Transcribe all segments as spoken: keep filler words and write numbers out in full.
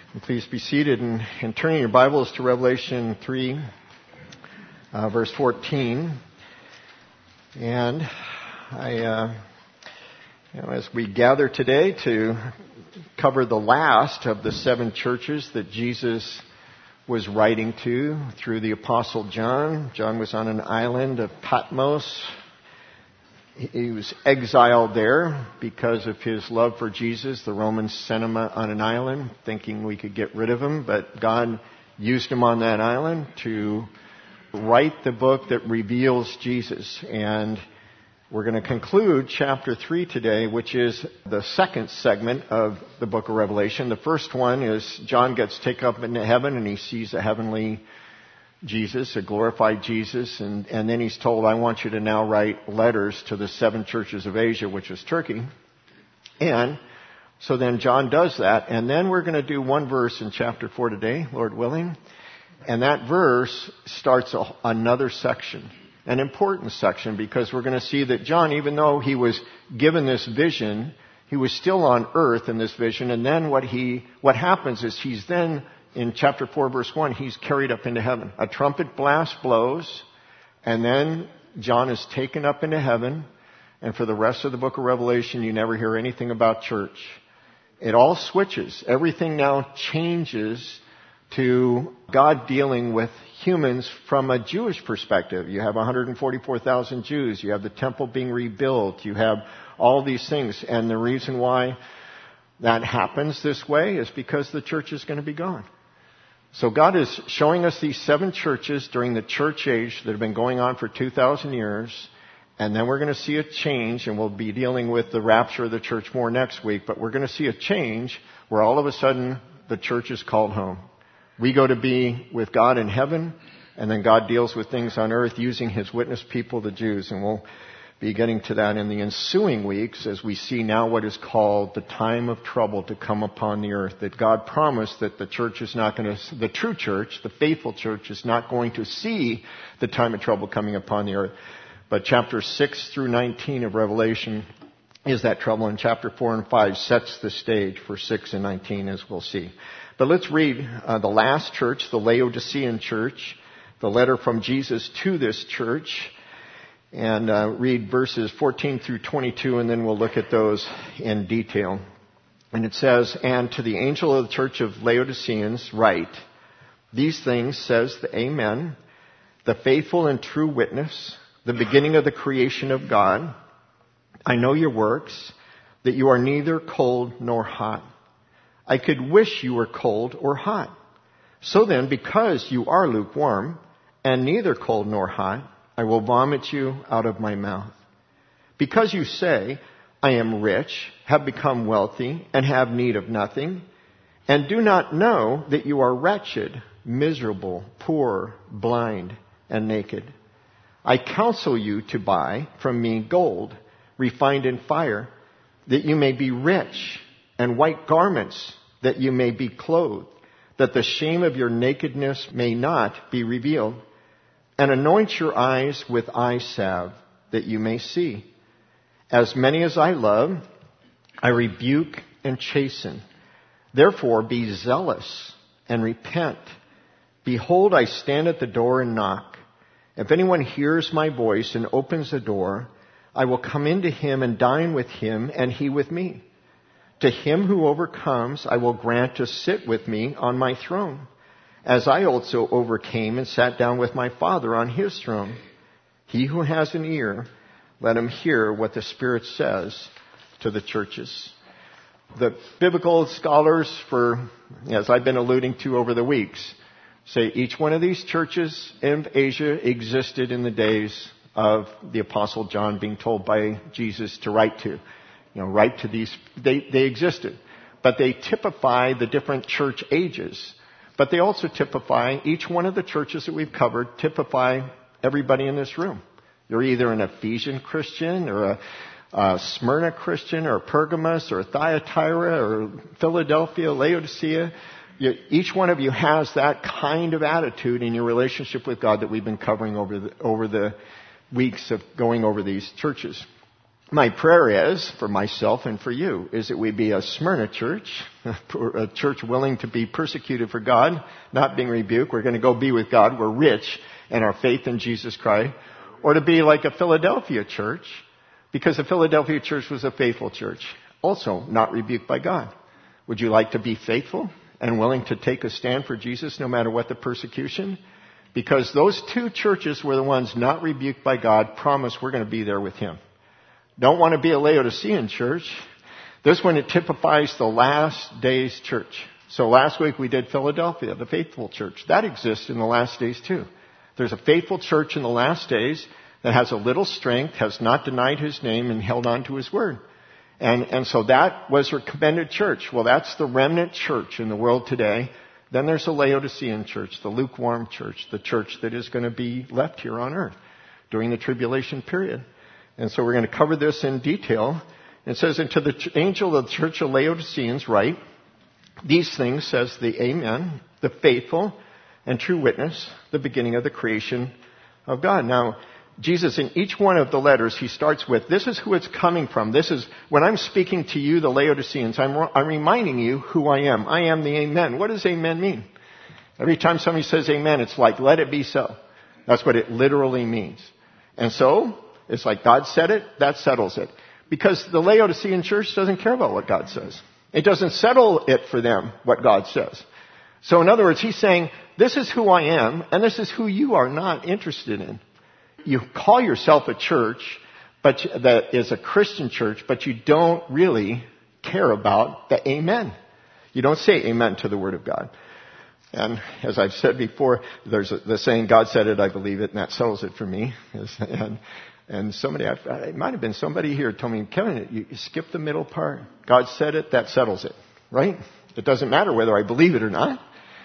And please be seated and, and turning your Bibles to Revelation three, uh, verse fourteen. And I, uh, you know, as we gather today to cover the last of the seven churches that Jesus was writing to through the Apostle John. John was on an island of Patmos. He was exiled there because of his love for Jesus. The Romans sent him on an island thinking we could get rid of him, but God used him on that island to write the book that reveals Jesus. And we're going to conclude chapter three today, which is the second segment of the book of Revelation. The first one is John gets taken up into heaven and he sees a heavenly Jesus, a glorified Jesus, and, and then he's told, I want you to now write letters to the seven churches of Asia, which is Turkey. And so then John does that, and then we're going to do one verse in chapter four today, Lord willing, and that verse starts a, another section, an important section, because we're going to see that John, even though he was given this vision, he was still on earth in this vision, and then what he, what happens is he's then in chapter four, verse one, he's carried up into heaven. A trumpet blast blows, and then John is taken up into heaven. And for the rest of the book of Revelation, you never hear anything about church. It all switches. Everything now changes to God dealing with humans from a Jewish perspective. You have one hundred forty-four thousand Jews. You have the temple being rebuilt. You have all these things. And the reason why that happens this way is because the church is going to be gone. So God is showing us these seven churches during the church age that have been going on for two thousand years. And then we're going to see a change, and we'll be dealing with the rapture of the church more next week. But we're going to see a change where all of a sudden the church is called home. We go to be with God in heaven, and then God deals with things on earth using His witness people, the Jews. And we'll be getting to that in the ensuing weeks as we see now what is called the time of trouble to come upon the earth. That God promised that the church is not going to, the true church, the faithful church, is not going to see the time of trouble coming upon the earth. But chapter six through nineteen of Revelation is that trouble, and chapter four and five sets the stage for six and nineteen, as we'll see. But let's read uh, the last church, the Laodicean church, the letter from Jesus to this church. And uh, read verses fourteen through twenty-two, and then we'll look at those in detail. And it says, And to the angel of the church of Laodiceans write, These things says the Amen, the faithful and true witness, the beginning of the creation of God. I know your works, that you are neither cold nor hot. I could wish you were cold or hot. So then, because you are lukewarm, and neither cold nor hot, I will vomit you out of my mouth. Because you say, I am rich, have become wealthy, and have need of nothing, and do not know that you are wretched, miserable, poor, blind, and naked. I counsel you to buy from me gold, refined in fire, that you may be rich, and white garments, that you may be clothed, that the shame of your nakedness may not be revealed. And anoint your eyes with eye salve, that you may see. As many as I love, I rebuke and chasten. Therefore be zealous and repent. Behold, I stand at the door and knock. If anyone hears my voice and opens the door, I will come into him and dine with him, and he with me. To him who overcomes, I will grant to sit with me on my throne, as I also overcame and sat down with my Father on his throne. He who has an ear, let him hear what the Spirit says to the churches. The biblical scholars, for as I've been alluding to over the weeks, say each one of these churches in Asia existed in the days of the Apostle John being told by Jesus to write to. You know, write to these, they, they existed. But they typify the different church ages. But they also typify, each one of the churches that we've covered, typify everybody in this room. You're either an Ephesian Christian or a, a Smyrna Christian or a Pergamos or a Thyatira or Philadelphia, Laodicea. You, each one of you has that kind of attitude in your relationship with God that we've been covering over the, over the weeks of going over these churches. my prayer is, for myself and for you, is that we be a Smyrna church, a church willing to be persecuted for God, not being rebuked. We're going to go be with God. We're rich in our faith in Jesus Christ. Or to be like a Philadelphia church, because the Philadelphia church was a faithful church, also not rebuked by God. Would you like to be faithful and willing to take a stand for Jesus no matter what the persecution? Because those two churches were the ones not rebuked by God, promise we're going to be there with Him. Don't want to be a Laodicean church. This one, it typifies the last days church. So last week we did Philadelphia, the faithful church. That exists in the last days too. There's a faithful church in the last days that has a little strength, has not denied His name, and held on to His word. And, and so that was her commended church. Well, that's the remnant church in the world today. Then there's a Laodicean church, the lukewarm church, the church that is going to be left here on earth during the tribulation period. And so we're going to cover this in detail. It says, and to the angel of the church of Laodiceans write, these things says the Amen, the faithful and true witness, the beginning of the creation of God. Now, Jesus, in each one of the letters, He starts with, this is who it's coming from. This is, when I'm speaking to you, the Laodiceans, I'm, I'm reminding you who I am. I am the Amen. What does Amen mean? Every time somebody says Amen, it's like, let it be so. That's what it literally means. And so, it's like God said it, that settles it. Because the Laodicean church doesn't care about what God says. It doesn't settle it for them, what God says. So in other words, He's saying, this is who I am, and this is who you are not interested in. You call yourself a church, but that is a Christian church, but you don't really care about the Amen. You don't say Amen to the Word of God. And as I've said before, there's a, the saying, God said it, I believe it, and that settles it for me. And, and somebody, it might have been somebody here told me, Kevin, you, you skip the middle part. God said it, that settles it, right? It doesn't matter whether I believe it or not.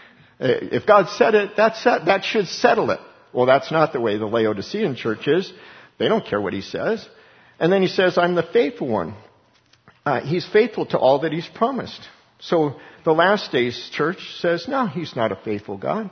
If God said it, that, set, that should settle it. Well, that's not the way the Laodicean church is. They don't care what He says. And then He says, I'm the faithful one. Uh, he's faithful to all that He's promised. So the last days church says, no, He's not a faithful God.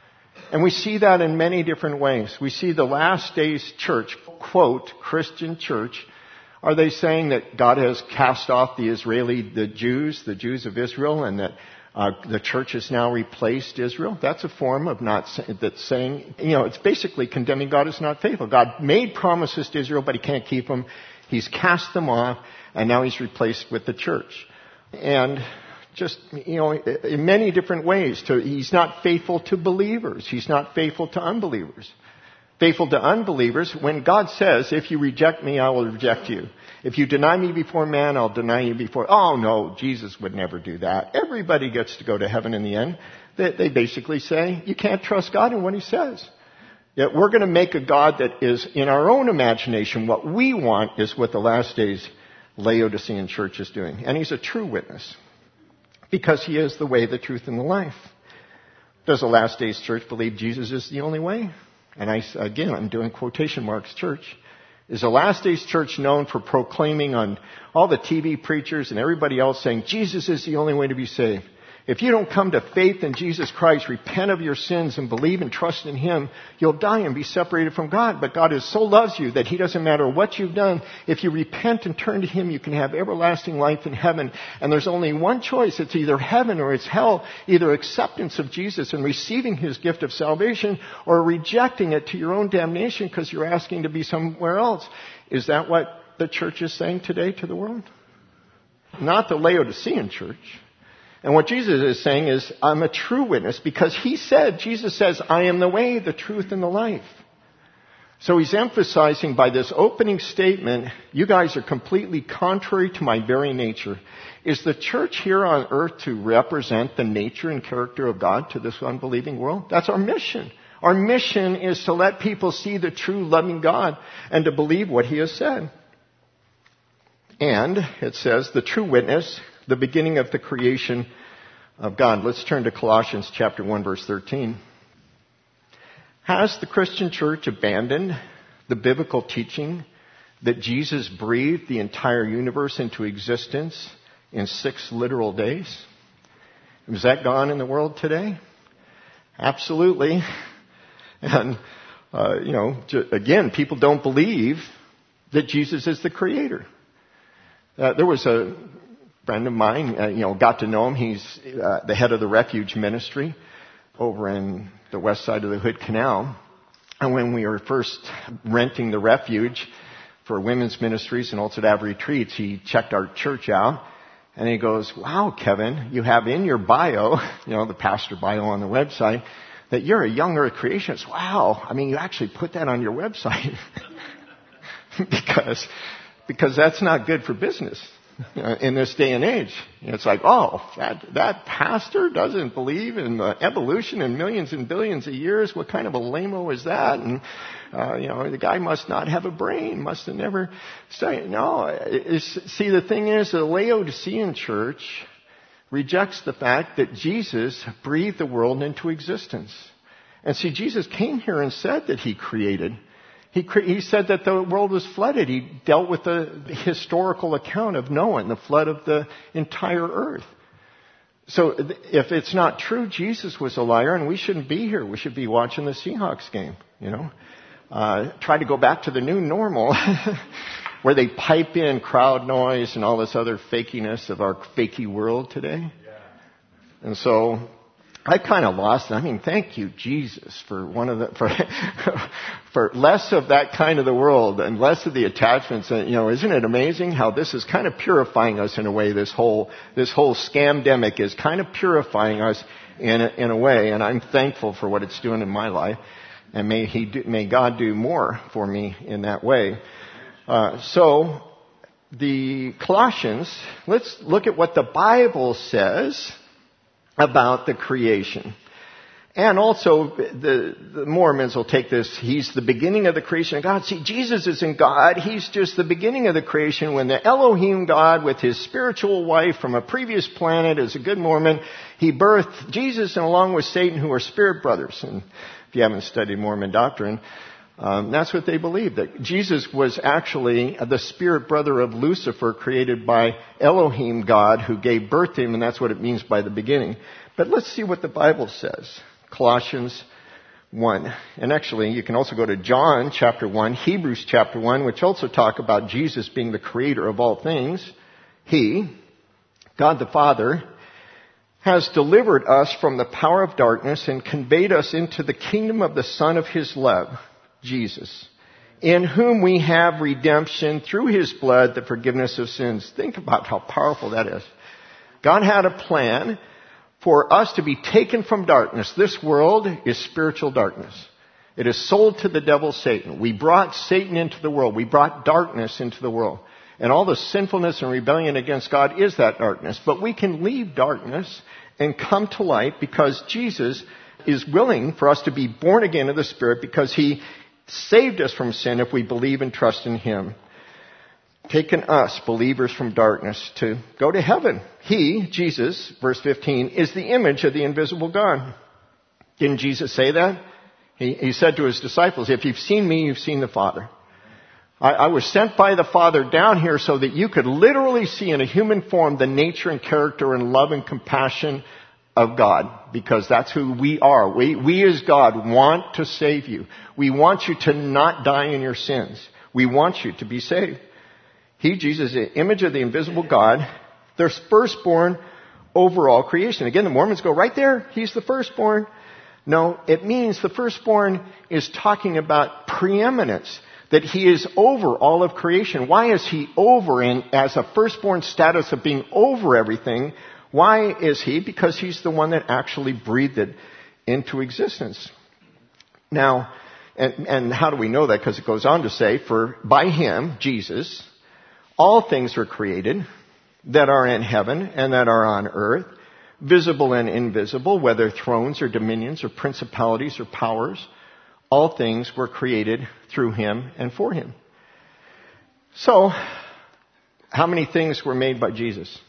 And we see that in many different ways. We see the last days church, quote, Christian church. Are they saying that God has cast off the Israeli, the Jews, the Jews of Israel, and that uh, the church has now replaced Israel? That's a form of not that's saying, you know, it's basically condemning God as not faithful. God made promises to Israel, but He can't keep them. He's cast them off, and now He's replaced with the church. And just, you know, in many different ways. To, he's not faithful to believers. He's not faithful to unbelievers. Faithful to unbelievers, when God says, if you reject me, I will reject you. If you deny me before man, I'll deny you before... Oh, no, Jesus would never do that. Everybody gets to go to heaven in the end. They, they basically say, you can't trust God in what He says. Yet we're going to make a God that is, in our own imagination, what we want is what the last days Laodicean church is doing. And He's a true witness. Because He is the way, the truth, and the life. Does the last days church believe Jesus is the only way? And I, again, I'm doing quotation marks, church. Is the last days church known for proclaiming on all the T V preachers and everybody else saying, Jesus is the only way to be saved? If you don't come to faith in Jesus Christ, repent of your sins and believe and trust in Him, you'll die and be separated from God. But God is so loves you that He doesn't matter what you've done. If you repent and turn to Him, you can have everlasting life in heaven. And there's only one choice. It's either heaven or it's hell. Either acceptance of Jesus and receiving His gift of salvation, or rejecting it to your own damnation because you're asking to be somewhere else. Is that what the church is saying today to the world? Not the Laodicean church. And what Jesus is saying is, I'm a true witness, because He said, Jesus says, I am the way, the truth, and the life. So He's emphasizing by this opening statement, you guys are completely contrary to my very nature. Is the church here on earth to represent the nature and character of God to this unbelieving world? That's our mission. Our mission is to let people see the true loving God and to believe what He has said. And it says, the true witness, the beginning of the creation of God. Let's turn to Colossians chapter one, verse thirteen. Has the Christian church abandoned the biblical teaching that Jesus breathed the entire universe into existence in six literal days? Is that gone in the world today? Absolutely. And, uh, you know, again, people don't believe that Jesus is the creator. Uh, there was a friend of mine, uh, you know, got to know him. He's uh, the head of the Refuge Ministry over in the west side of the Hood Canal. And when we were first renting the Refuge for women's ministries and also to have retreats, he checked our church out. And he goes, wow, Kevin, you have in your bio, you know, the pastor bio on the website, that you're a young earth creationist. Wow. I mean, you actually put that on your website. because, because that's not good for business in this day and age. It's like, oh, that, that pastor doesn't believe in the evolution and millions and billions of years. What kind of a lame-o is that? And, uh, you know, the guy must not have a brain, must have never studied. No, it's, see, the thing is, the Laodicean church rejects the fact that Jesus breathed the world into existence. And see, Jesus came here and said that he created. He, cre- he said that the world was flooded. He dealt with the historical account of Noah and the flood of the entire earth. So if it's not true, Jesus was a liar and we shouldn't be here. We should be watching the Seahawks game, you know. Uh, try to go back to the new normal where they pipe in crowd noise and all this other fakiness of our fakey world today. And so I kind of lost it. I mean, thank you, Jesus, for one of the, for, for less of that kind of the world and less of the attachments. And, you know, isn't it amazing how this is kind of purifying us in a way? This whole, this whole scamdemic is kind of purifying us in a, in a way. And I'm thankful for what it's doing in my life. And may he do, may God do more for me in that way. Uh, so the Colossians, let's look at what the Bible says about the creation. And also, the, the Mormons will take this, he's the beginning of the creation of God. See, Jesus isn't God. He's just the beginning of the creation when the Elohim God with his spiritual wife from a previous planet, as a good Mormon, he birthed Jesus and along with Satan, who are spirit brothers. And if you haven't studied Mormon doctrine, um, that's what they believe, that Jesus was actually the spirit brother of Lucifer, created by Elohim God, who gave birth to him, and that's what it means by the beginning. But let's see what the Bible says. Colossians one. And actually, you can also go to John chapter one, Hebrews chapter one, which also talk about Jesus being the creator of all things. He, God the Father, has delivered us from the power of darkness and conveyed us into the kingdom of the Son of his love, Jesus, in whom we have redemption through his blood, the forgiveness of sins. Think about how powerful that is. God had a plan for us to be taken from darkness. This world is spiritual darkness. It is sold to the devil, Satan. We brought Satan into the world. We brought darkness into the world. And all the sinfulness and rebellion against God is that darkness. But we can leave darkness and come to light because Jesus is willing for us to be born again of the Spirit, because he saved us from sin if we believe and trust in him. Taken us, believers, from darkness to go to heaven. He, Jesus, verse fifteen, is the image of the invisible God. Didn't Jesus say that? He, he said to his disciples, if you've seen me, you've seen the Father. I, I was sent by the Father down here so that you could literally see in a human form the nature and character and love and compassion of God, because that's who we are. We, we as God want to save you. We want you to not die in your sins. We want you to be saved. He, Jesus, is the image of the invisible God, the firstborn over all creation. Again, the Mormons go right there. He's the firstborn. No, it means the firstborn is talking about preeminence, that he is over all of creation. Why is he over in as a firstborn status of being over everything? Why is he? Because he's the one that actually breathed it into existence. Now, and, and how do we know that? Because it goes on to say, for by him, Jesus, all things were created that are in heaven and that are on earth, visible and invisible, whether thrones or dominions or principalities or powers. All things were created through him and for him. So, how many things were made by Jesus?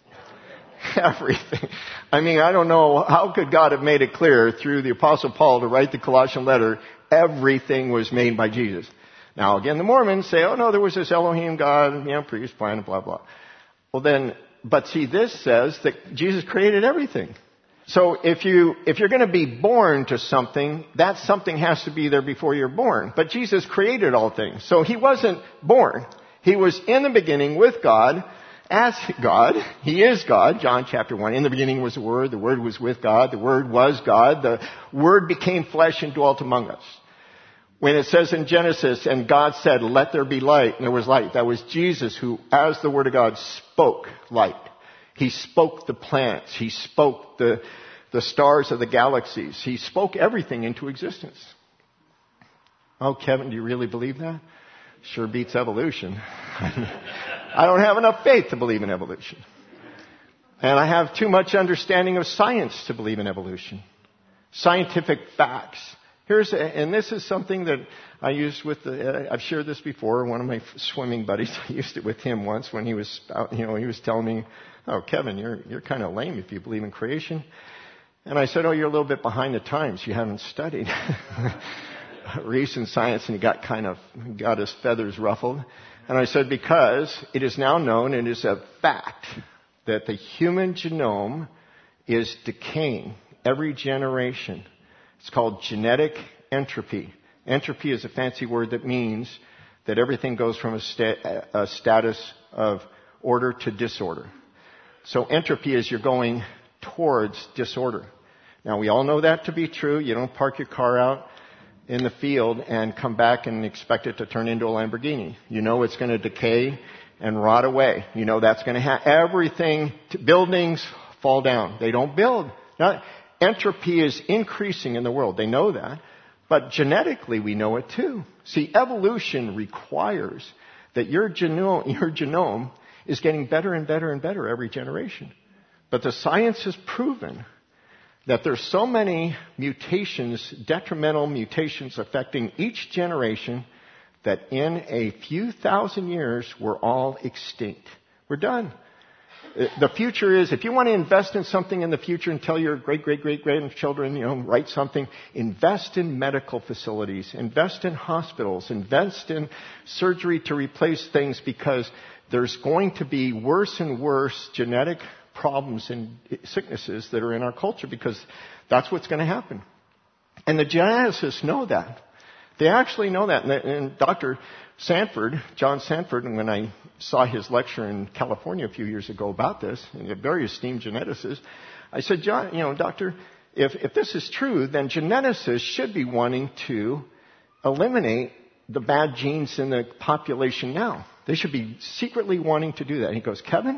Everything. I mean, I don't know, how could God have made it clear through the Apostle Paul to write the Colossian letter, everything was made by Jesus. Now, again, the Mormons say, oh no, there was this Elohim God, you know, priest, planet, blah, blah. Well then, but see, this says that Jesus created everything. So if you, if you're going to be born to something, that something has to be there before you're born. But Jesus created all things. So he wasn't born. He was in the beginning with God, as God. He is God, John chapter one. In the beginning was the Word. The Word was with God. The Word was God. The Word became flesh and dwelt among us. When it says in Genesis, and God said, let there be light, and there was light, that was Jesus who, as the Word of God, spoke light. He spoke the planets. He spoke the, the stars of the galaxies. He spoke everything into existence. Oh, Kevin, do you really believe that? Sure beats evolution. I don't have enough faith to believe in evolution. And I have too much understanding of science to believe in evolution. Scientific facts. Here's, a, and this is something that I used with the, I've shared this before. One of my swimming buddies, I used it with him once when he was, you know, he was telling me, oh, Kevin, you're, you're kind of lame if you believe in creation. And I said, oh, you're a little bit behind the times. You haven't studied recent science. And he got kind of, got his feathers ruffled. And I said, because it is now known, and it is a fact, that the human genome is decaying every generation. It's called genetic entropy. Entropy is a fancy word that means that everything goes from a, sta- a status of order to disorder. So entropy is you're going towards disorder. Now, we all know that to be true. You don't park your car out in the field and come back and expect it to turn into a Lamborghini. You know it's going to decay and rot away. You know that's going to have everything. To, buildings fall down. They don't build. Now, entropy is increasing in the world. They know that. But genetically, we know it too. See, evolution requires that your genome, your genome is getting better and better and better every generation. But the science has proven that there's so many mutations, detrimental mutations affecting each generation, that in a few thousand years, we're all extinct. We're done. The future is, if you want to invest in something in the future and tell your great, great, great grandchildren, you know, write something, invest in medical facilities, invest in hospitals, invest in surgery to replace things, because there's going to be worse and worse genetic problems and sicknesses that are in our culture, because that's what's going to happen. And the geneticists know that. They actually know that. And Doctor Sanford, John Sanford, and when I saw his lecture in California a few years ago about this, and a very esteemed geneticist, I said, John, you know, doctor, if, if this is true, then geneticists should be wanting to eliminate the bad genes in the population now. They should be secretly wanting to do that. And he goes, Kevin,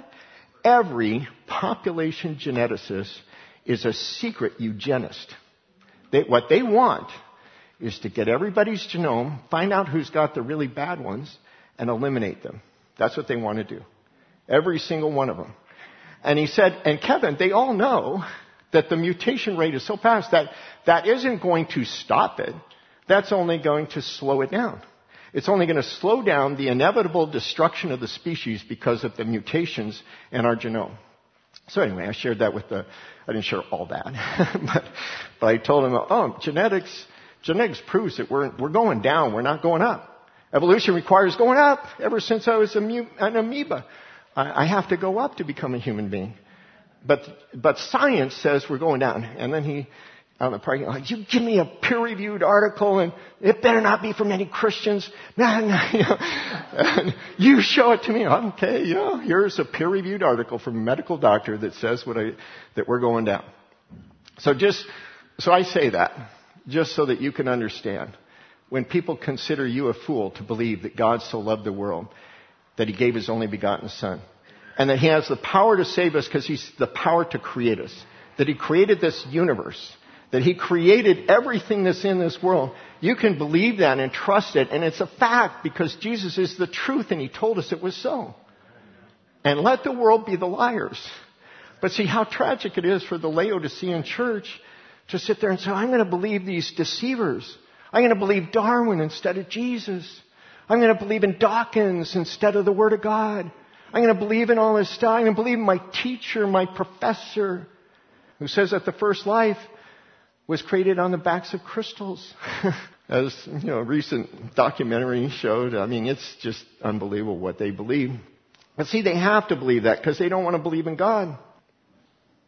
every population geneticist is a secret eugenist. They, what they want is to get everybody's genome, find out who's got the really bad ones, and eliminate them. That's what they want to do. Every single one of them. And he said, and Kevin, they all know that the mutation rate is so fast that that isn't going to stop it. That's only going to slow it down. It's only going to slow down the inevitable destruction of the species because of the mutations in our genome. So anyway, I shared that with the, I didn't share all that, but, but I told him, oh, genetics, genetics proves that we're, we're going down, we're not going up. Evolution requires going up. Ever since I was a mu- an amoeba, I, I have to go up to become a human being. But, but science says we're going down. And then he, on the parking lot, you give me a peer-reviewed article, and it better not be from any Christians. No, no, you know, and you show it to me. Okay, you know, here's a peer-reviewed article from a medical doctor that says what I, that we're going down. So just, so I say that just so that you can understand. When people consider you a fool to believe that God so loved the world, that He gave His only begotten Son, and that He has the power to save us because He's the power to create us, that He created this universe, that He created everything that's in this world, you can believe that and trust it, and it's a fact because Jesus is the truth and He told us it was so. And let the world be the liars. But see how tragic it is for the Laodicean church to sit there and say, I'm going to believe these deceivers. I'm going to believe Darwin instead of Jesus. I'm going to believe in Dawkins instead of the Word of God. I'm going to believe in all this stuff. I'm going to believe in my teacher, my professor, who says that the first life was created on the backs of crystals. As, you know, a recent documentary showed, I mean, it's just unbelievable what they believe. But see, they have to believe that because they don't want to believe in God.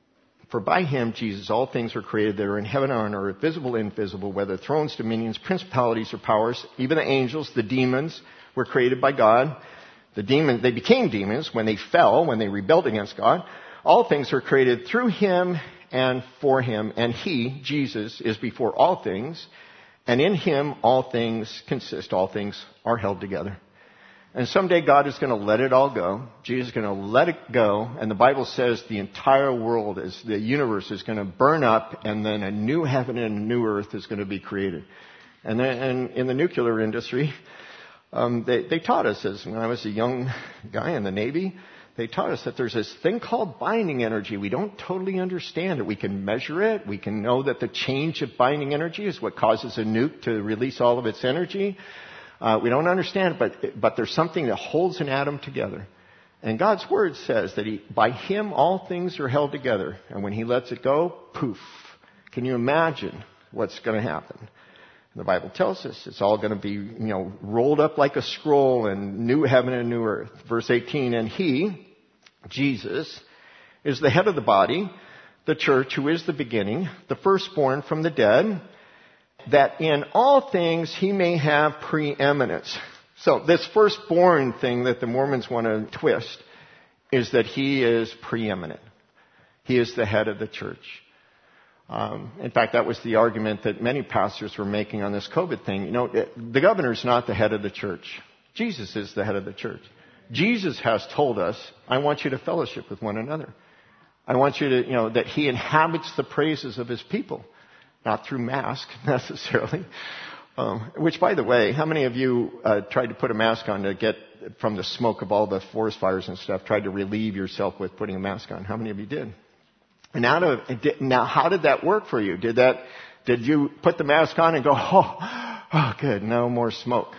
For by him, Jesus, all things were created that are in heaven and on earth, visible and invisible, whether thrones, dominions, principalities, or powers. Even the angels, the demons, were created by God. The demons, they became demons when they fell, when they rebelled against God. All things were created through him and for him. And he, Jesus, is before all things. And in him all things consist. All things are held together. And someday God is going to let it all go. Jesus is going to let it go. And the Bible says the entire world, is the universe is going to burn up, and then a new heaven and a new earth is going to be created. And then and in the nuclear industry, um, they, they taught us, as when I was a young guy in the Navy, they taught us that there's this thing called binding energy. We don't totally understand it. We can measure it. We can know that the change of binding energy is what causes a nuke to release all of its energy. Uh, we don't understand it, but, but there's something that holds an atom together. And God's Word says that he, by him all things are held together. And when he lets it go, poof. Can you imagine what's going to happen? The Bible tells us it's all going to be, you know, rolled up like a scroll and new heaven and new earth. Verse eighteen, and he, Jesus, is the head of the body, the church, who is the beginning, the firstborn from the dead, that in all things he may have preeminence. So this firstborn thing that the Mormons want to twist is that he is preeminent. He is the head of the church. Um, in fact, that was the argument that many pastors were making on this COVID thing. You know, the governor's not the head of the church. Jesus is the head of the church. Jesus has told us, I want you to fellowship with one another. I want you to, you know, that he inhabits the praises of his people. Not through mask, necessarily. Um, which, by the way, how many of you uh, tried to put a mask on to get from the smoke of all the forest fires and stuff, tried to relieve yourself with putting a mask on? How many of you did? And out of, now, how did that work for you? Did that, did you put the mask on and go, oh, oh good, no more smoke?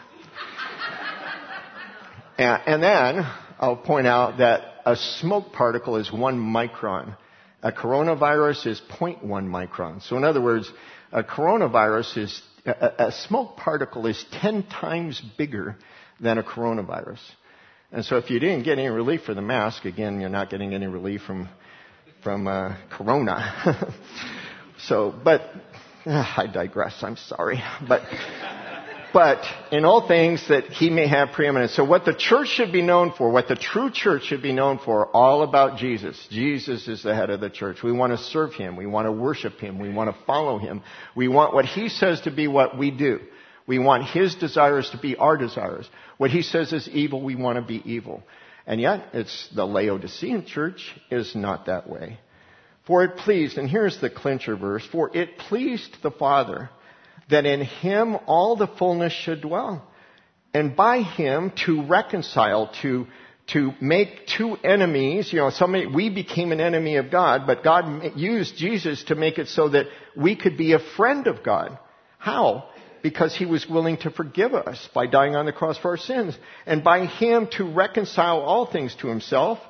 and, and then I'll point out that a smoke particle is one micron. A coronavirus is zero point one micron. So in other words, a coronavirus is, a, a smoke particle is ten times bigger than a coronavirus. And so if you didn't get any relief for the mask, again, you're not getting any relief from, from, uh, corona. so, but, uh, I digress, I'm sorry. But, but in all things that he may have preeminence. So what the church should be known for, what the true church should be known for, all about Jesus. Jesus is the head of the church. We want to serve him. We want to worship him. We want to follow him. We want what he says to be what we do. We want his desires to be our desires. What he says is evil, we want to be evil. And yet, it's the Laodicean church is not that way. For it pleased, and here's the clincher verse, for it pleased the Father that in him all the fullness should dwell, and by him to reconcile, to to make two enemies. You know, somebody, we became an enemy of God, but God used Jesus to make it so that we could be a friend of God. How? Because he was willing to forgive us by dying on the cross for our sins, and by him to reconcile all things to himself.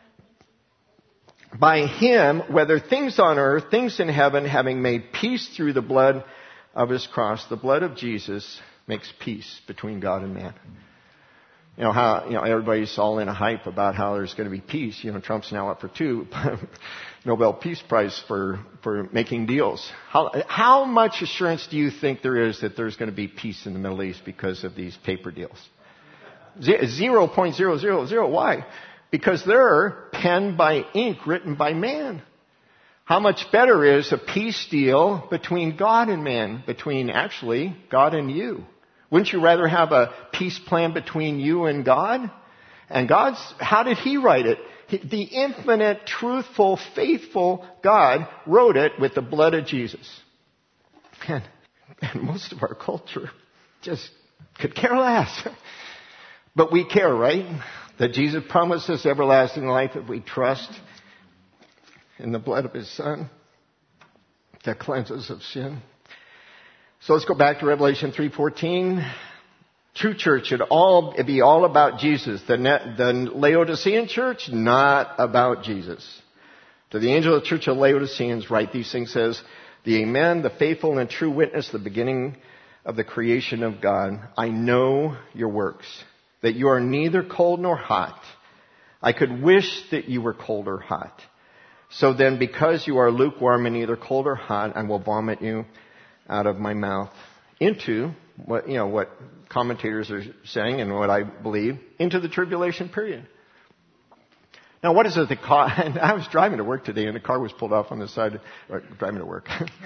By him, whether things on earth, things in heaven, having made peace through the blood of his cross. The blood of Jesus makes peace between God and man. You know how, you know, everybody's all in a hype about how there's going to be peace. You know, Trump's now up for two Nobel Peace Prize for, for making deals. How, how much assurance do you think there is that there's going to be peace in the Middle East because of these paper deals? zero point zero zero zero. Why? Because they're penned by ink written by man. How much better is a peace deal between God and man, between actually God and you? Wouldn't you rather have a peace plan between you and God? And God's, how did he write it? He, the infinite, truthful, faithful God wrote it with the blood of Jesus. And, and most of our culture just could care less. But we care, right? That Jesus promised us everlasting life if we trust in the blood of his Son that cleanses of sin. So let's go back to Revelation three fourteen. True church should all be all about Jesus. The, the Laodicean church, not about Jesus. To the angel of the church of Laodiceans, write these things, says, the Amen, the faithful and true witness, the beginning of the creation of God. I know your works, that you are neither cold nor hot. I could wish that you were cold or hot. So then, because you are lukewarm and neither cold or hot, I will vomit you out of my mouth into what, you know, what commentators are saying and what I believe, into the tribulation period. Now, what is it that caused, I was driving to work today and the car was pulled off on the side, or driving to work. I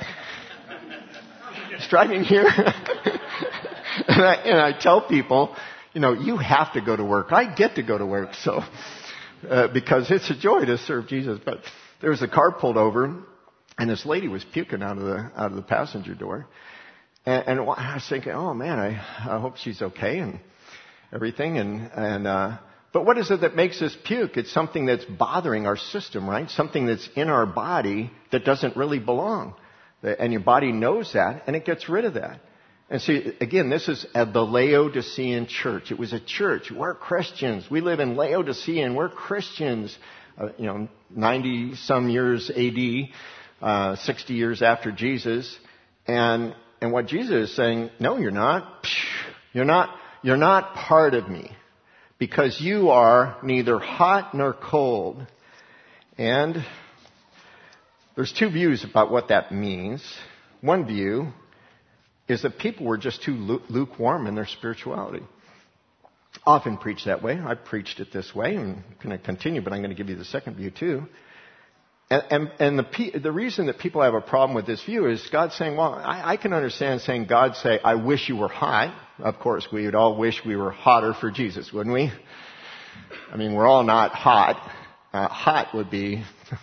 was driving here and, I, and I tell people, you know, you have to go to work. I get to go to work, so, uh, because it's a joy to serve Jesus. But there was a car pulled over and this lady was puking out of the, out of the passenger door. And, and I was thinking, oh man, I, I hope she's okay and everything. And, and, uh, But what is it that makes us puke? It's something that's bothering our system, right? Something that's in our body that doesn't really belong. And your body knows that, and it gets rid of that. And see, again, this is at the Laodicean church. It was a church. We're Christians. We live in Laodicea, and we're Christians. Uh, you know, ninety some years A D, uh, sixty years after Jesus. And, and what Jesus is saying, no, you're not. You're not, you're not part of me. Because you are neither hot nor cold. And there's two views about what that means. One view is that people were just too lukewarm in their spirituality. I often preach that way. I've preached it this way, and I'm going to continue, but I'm going to give you the second view too. And, and, and the, the reason that people have a problem with this view is God saying, well, I, I can understand saying God say, I wish you were hot. Of course, we would all wish we were hotter for Jesus, wouldn't we? I mean, we're all not hot. Uh, hot would be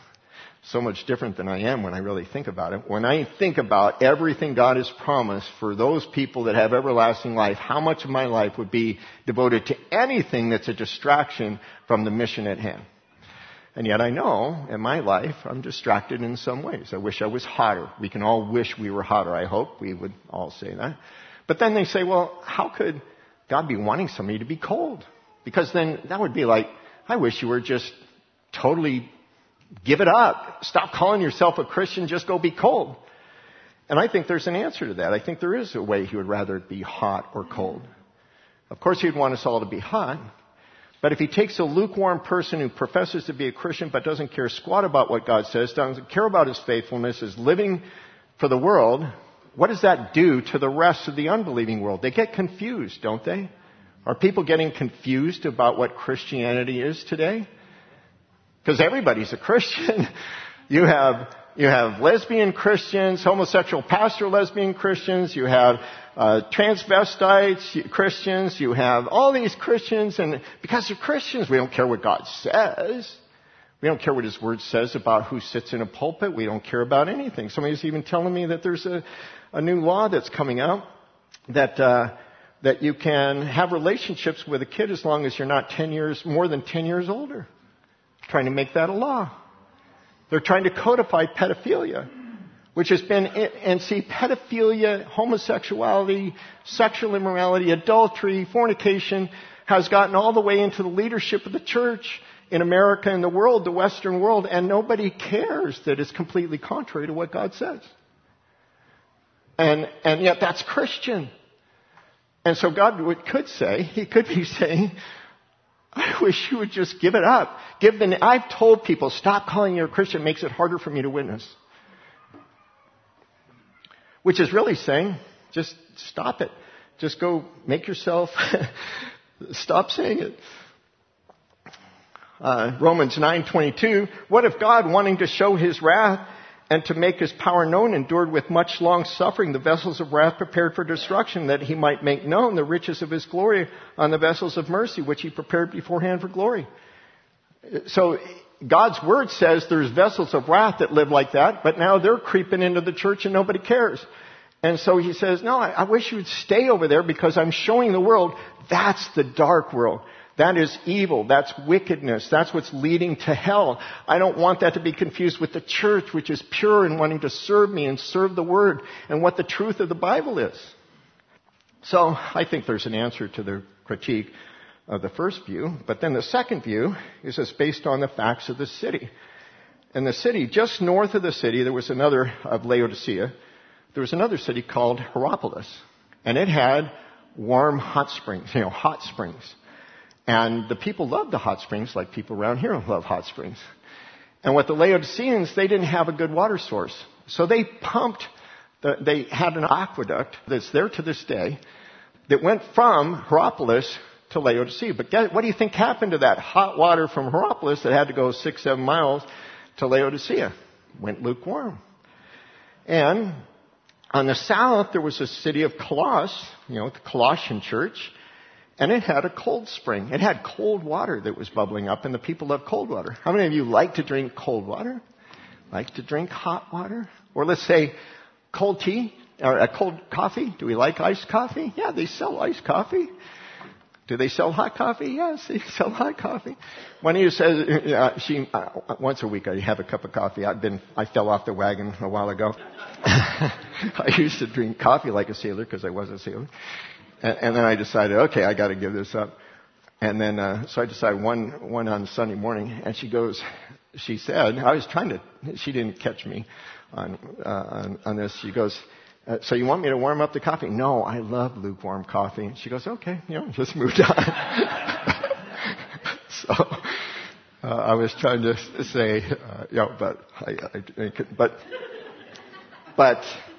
so much different than I am when I really think about it. When I think about everything God has promised for those people that have everlasting life, how much of my life would be devoted to anything that's a distraction from the mission at hand? And yet I know in my life I'm distracted in some ways. I wish I was hotter. We can all wish we were hotter. I hope we would all say that. But then they say, well, how could God be wanting somebody to be cold? Because then that would be like, I wish you were just totally give it up. Stop calling yourself a Christian. Just go be cold. And I think there's an answer to that. I think there is a way he would rather it be hot or cold. Of course, he'd want us all to be hot. But if he takes a lukewarm person who professes to be a Christian but doesn't care squat about what God says, doesn't care about his faithfulness, is living for the world, what does that do to the rest of the unbelieving world? They get confused, don't they? Are people getting confused about what Christianity is today? Because everybody's a Christian. You have you have lesbian Christians, homosexual pastor lesbian Christians, you have uh, transvestites Christians, you have all these Christians, and because they're Christians, we don't care what God says. We don't care what His Word says about who sits in a pulpit. We don't care about anything. Somebody's even telling me that there's a, a new law that's coming out that uh, that you can have relationships with a kid as long as you're not ten years more than ten years older. Trying to make that a law. They're trying to codify pedophilia, which has been, and see, pedophilia, homosexuality, sexual immorality, adultery, fornication has gotten all the way into the leadership of the church in America and the world, the Western world, and nobody cares that it's completely contrary to what God says. And, and yet that's Christian. And so God would, could say, He could be saying, I wish you would just give it up. Give the, I've told people, stop calling you a Christian. It makes it harder for me to witness. Which is really saying, just stop it. Just go make yourself, stop saying it. Uh, Romans nine twenty-two, what if God, wanting to show His wrath and to make His power known, endured with much long suffering the vessels of wrath prepared for destruction, that He might make known the riches of His glory on the vessels of mercy, which He prepared beforehand for glory. So God's Word says there's vessels of wrath that live like that, but now they're creeping into the church and nobody cares. And so He says, no, I, I wish you would stay over there because I'm showing the world that's the dark world. That is evil. That's wickedness. That's what's leading to hell. I don't want that to be confused with the church, which is pure and wanting to serve me and serve the Word and what the truth of the Bible is. So I think there's an answer to the critique of the first view. But then the second view is it's based on the facts of the city. In the city, just north of the city, there was another, of Laodicea, there was another city called Hierapolis. And it had warm hot springs, you know, hot springs. And the people loved the hot springs like people around here love hot springs. And what the Laodiceans, they didn't have a good water source. So they pumped, the, they had an aqueduct that's there to this day that went from Hierapolis to Laodicea. But get, what do you think happened to that hot water from Hierapolis that had to go six, seven miles to Laodicea? Went lukewarm. And on the south, there was a city of Colossus, you know, the Colossian church, and it had a cold spring. It had cold water that was bubbling up, and the people loved cold water. How many of you like to drink cold water? Like to drink hot water? Or let's say cold tea or a cold coffee. Do we like iced coffee? Yeah, they sell iced coffee. Do they sell hot coffee? Yes, they sell hot coffee. One of you says, uh, she, uh, once a week I have a cup of coffee. I've been, I fell off the wagon a while ago. I used to drink coffee like a sailor because I was a sailor. And, and then I decided, okay, I got to give this up. And then, uh, so I decided one, one on Sunday morning, and she goes, she said, I was trying to, she didn't catch me on, uh, on, on this. She goes, Uh, so you want me to warm up the coffee? No, I love lukewarm coffee. She goes, okay, you know, just moved on. so uh, I was trying to say, uh, you know, but I, I, I could, but but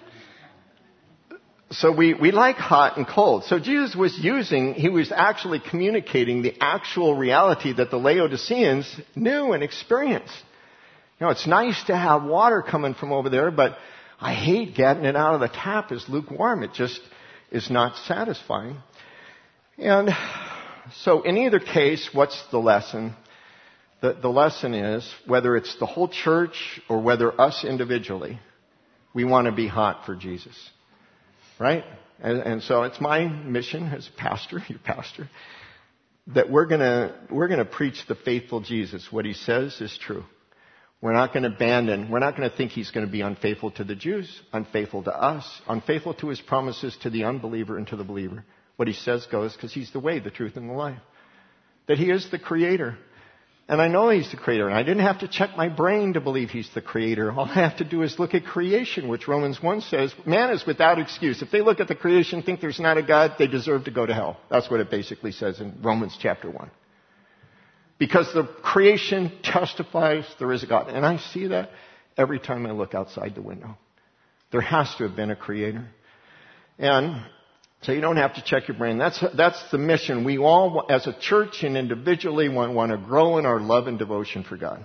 so we we like hot and cold. So Jesus was using, he was actually communicating the actual reality that the Laodiceans knew and experienced. You know, it's nice to have water coming from over there, but I hate getting it out of the tap as lukewarm. It just is not satisfying. And so in either case, what's the lesson? The, the lesson is, whether it's the whole church or whether us individually, we want to be hot for Jesus. Right? And, and so it's my mission as a pastor, your pastor, that we're gonna, we're gonna preach the faithful Jesus. What he says is true. We're not going to abandon, we're not going to think he's going to be unfaithful to the Jews, unfaithful to us, unfaithful to his promises to the unbeliever and to the believer. What he says goes, because he's the way, the truth, and the life. That he is the creator. And I know he's the creator, and I didn't have to check my brain to believe he's the creator. All I have to do is look at creation, which Romans one says, man is without excuse. If they look at the creation, think there's not a God, they deserve to go to hell. That's what it basically says in Romans chapter one. Because the creation testifies there is a God. And I see that every time I look outside the window. There has to have been a creator. And so you don't have to check your brain. That's, that's the mission. We all, as a church and individually, want, want to grow in our love and devotion for God.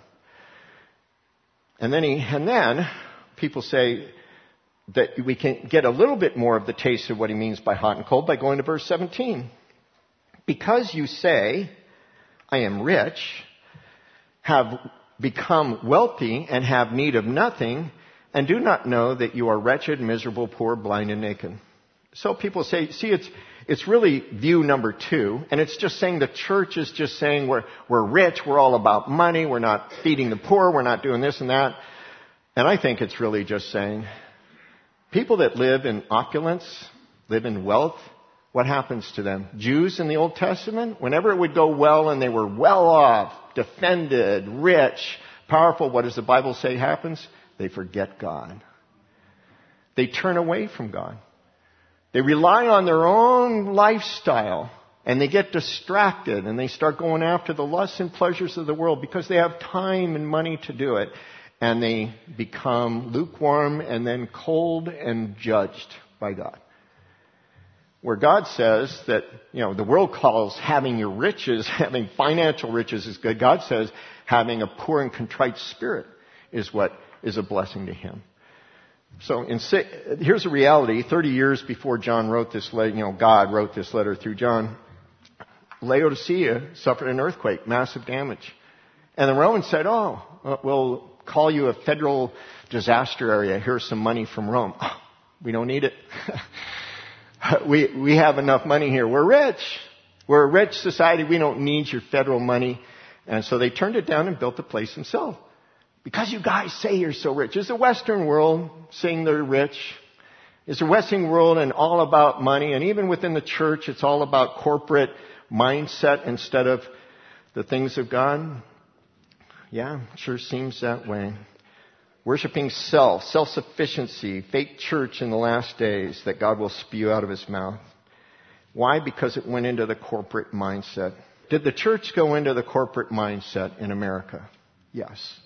And then, he, and then people say that we can get a little bit more of the taste of what he means by hot and cold by going to verse seventeen. Because you say, I am rich, have become wealthy, and have need of nothing, and do not know that you are wretched, miserable, poor, blind, and naked. So people say, see, it's it's really view number two, and it's just saying the church is just saying we're we're rich, we're all about money, we're not feeding the poor, we're not doing this and that. And I think it's really just saying people that live in opulence, live in wealth, what happens to them? Jews in the Old Testament, whenever it would go well and they were well off, defended, rich, powerful, what does the Bible say happens? They forget God. They turn away from God. They rely on their own lifestyle, and they get distracted, and they start going after the lusts and pleasures of the world because they have time and money to do it. And they become lukewarm and then cold and judged by God. Where God says that, you know, the world calls having your riches, having financial riches is good. God says having a poor and contrite spirit is what is a blessing to him. So in, here's a reality. thirty years before John wrote this letter, you know, God wrote this letter through John, Laodicea suffered an earthquake, massive damage. And the Romans said, oh, we'll call you a federal disaster area. Here's some money from Rome. Oh, we don't need it. We we have enough money here. We're rich. We're a rich society. We don't need your federal money. And so they turned it down and built the place themselves. Because you guys say you're so rich. Is the Western world saying they're rich? Is the Western world and all about money? And even within the church, it's all about corporate mindset instead of the things of God? Yeah, sure seems that way. Worshipping self, self-sufficiency, fake church in the last days that God will spew out of his mouth. Why? Because it went into the corporate mindset. Did the church go into the corporate mindset in America? Yes.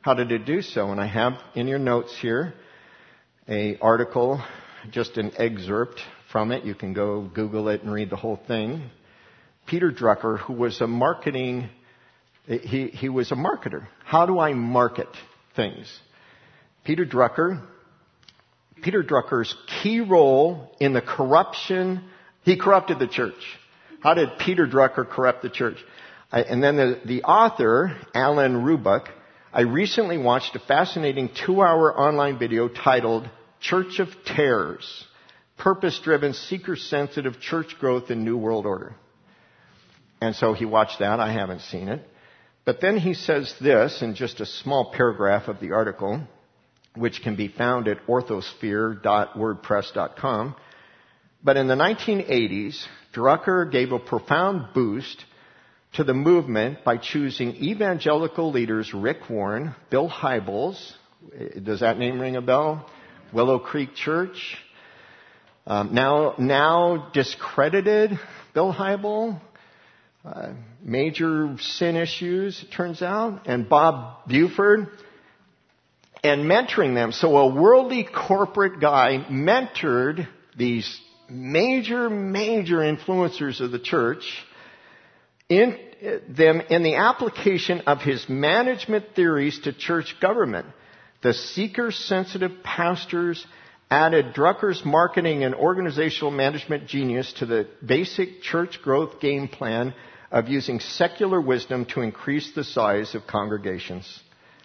How did it do so? And I have in your notes here a article, just an excerpt from it. You can go Google it and read the whole thing. Peter Drucker, who was a marketing, he, he was a marketer. How do I market things? Peter Drucker, Peter Drucker's key role in the corruption, he corrupted the church. How did Peter Drucker corrupt the church? I, and then the, the author, Alan Rubuck, I recently watched a fascinating two-hour online video titled Church of Tares, Purpose-Driven, Seeker-Sensitive Church Growth in New World Order. And so he watched that. I haven't seen it. But then he says this in just a small paragraph of the article, which can be found at orthosphere dot wordpress dot com. But in the nineteen eighties, Drucker gave a profound boost to the movement by choosing evangelical leaders Rick Warren, Bill Hybels. Does that name ring a bell? Willow Creek Church. Um, now, now discredited Bill Hybels. Uh, major sin issues, it turns out, and Bob Buford, and mentoring them. So a worldly corporate guy mentored these major, major influencers of the church in them in the application of his management theories to church government. The seeker-sensitive pastors added Drucker's marketing and organizational management genius to the basic church growth game plan of using secular wisdom to increase the size of congregations.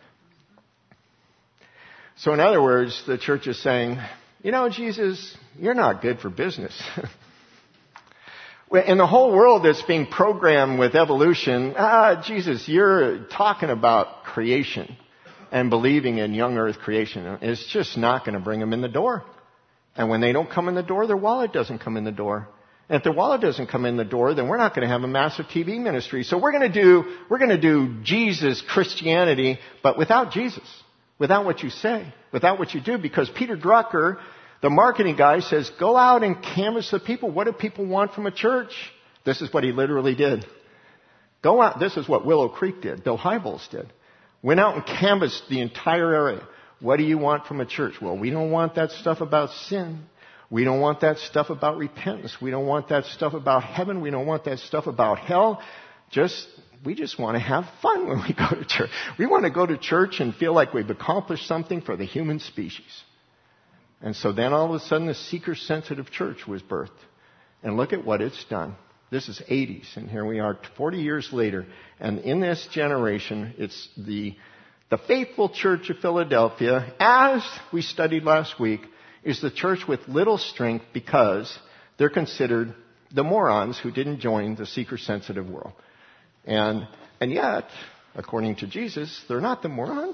So in other words, the church is saying, you know, Jesus, you're not good for business. In the whole world that's being programmed with evolution, ah, Jesus, you're talking about creation and believing in young earth creation. It's just not going to bring them in the door. And when they don't come in the door, their wallet doesn't come in the door. And if their wallet doesn't come in the door, then we're not going to have a massive T V ministry. So we're going to do, we're going to do Jesus Christianity, but without Jesus, without what you say, without what you do. Because Peter Drucker, the marketing guy, says, go out and canvass the people. What do people want from a church? This is what he literally did. Go out. This is what Willow Creek did. Bill Hybels did. Went out and canvassed the entire area. What do you want from a church? Well, we don't want that stuff about sin. We don't want that stuff about repentance. We don't want that stuff about heaven. We don't want that stuff about hell. Just, we just want to have fun when we go to church. We want to go to church and feel like we've accomplished something for the human species. And so then all of a sudden the seeker-sensitive church was birthed. And look at what it's done. This is eighties, and here we are forty years later. And in this generation, it's the, the faithful church of Philadelphia, as we studied last week, is the church with little strength because they're considered the morons who didn't join the seeker-sensitive world. And, and yet, according to Jesus, they're not the morons.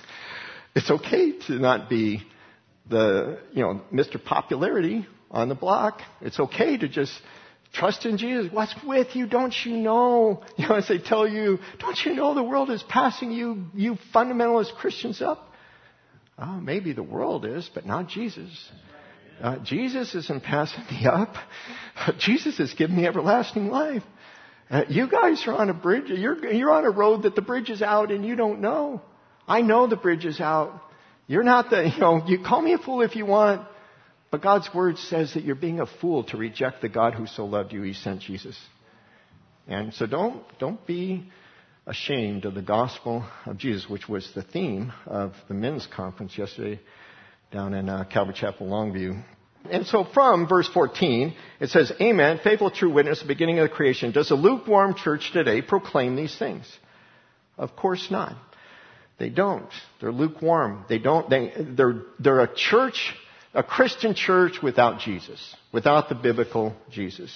It's okay to not be the, you know, Mister Popularity on the block. It's okay to just trust in Jesus. What's with you? Don't you know? You know, as they tell you, don't you know the world is passing you, you fundamentalist Christians up? Oh, maybe the world is, but not Jesus. Uh, Jesus isn't passing me up. Jesus has given me everlasting life. Uh, you guys are on a bridge. You're, you're on a road that the bridge is out and you don't know. I know the bridge is out. You're not the, you know, you call me a fool if you want, but God's word says that you're being a fool to reject the God who so loved you. He sent Jesus. And so don't, don't be ashamed of the gospel of Jesus, which was the theme of the men's conference yesterday down in uh, Calvary Chapel, Longview. And so from verse fourteen, it says, Amen, faithful true witness, the beginning of the creation. Does a lukewarm church today proclaim these things? Of course not. They don't. They're lukewarm. They don't, they, they're, they're a church, a Christian church without Jesus, without the biblical Jesus.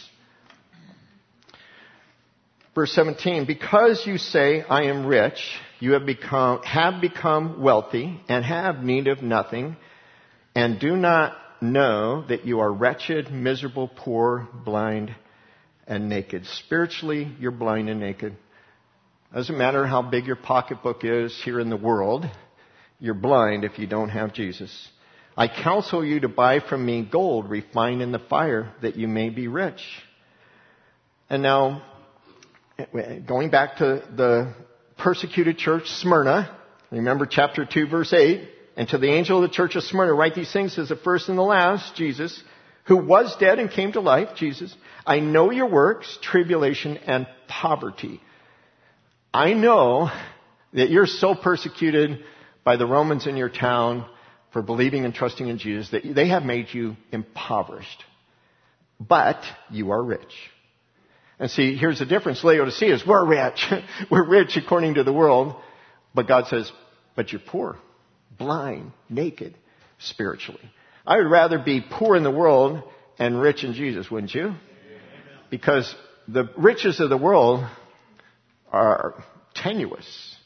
Verse seventeen, because you say, I am rich, you have become, have become wealthy and have need of nothing, and do not know that you are wretched, miserable, poor, blind, and naked. Spiritually, you're blind and naked. Doesn't matter how big your pocketbook is here in the world, you're blind if you don't have Jesus. I counsel you to buy from me gold refined in the fire, that you may be rich. And now, going back to the persecuted church, Smyrna, Remember chapter two, verse eight. And to the angel of the church of Smyrna, write these things as the first and the last, Jesus, who was dead and came to life, Jesus. I know your works, tribulation, and poverty. I know that you're so persecuted by the Romans in your town for believing and trusting in Jesus that they have made you impoverished. But you are rich. And see, here's the difference. Laodicea is, we're rich. We're rich according to the world. But God says, but you're poor, blind, naked, spiritually. I would rather be poor in the world and rich in Jesus, wouldn't you? Amen. Because the riches of the world are tenuous.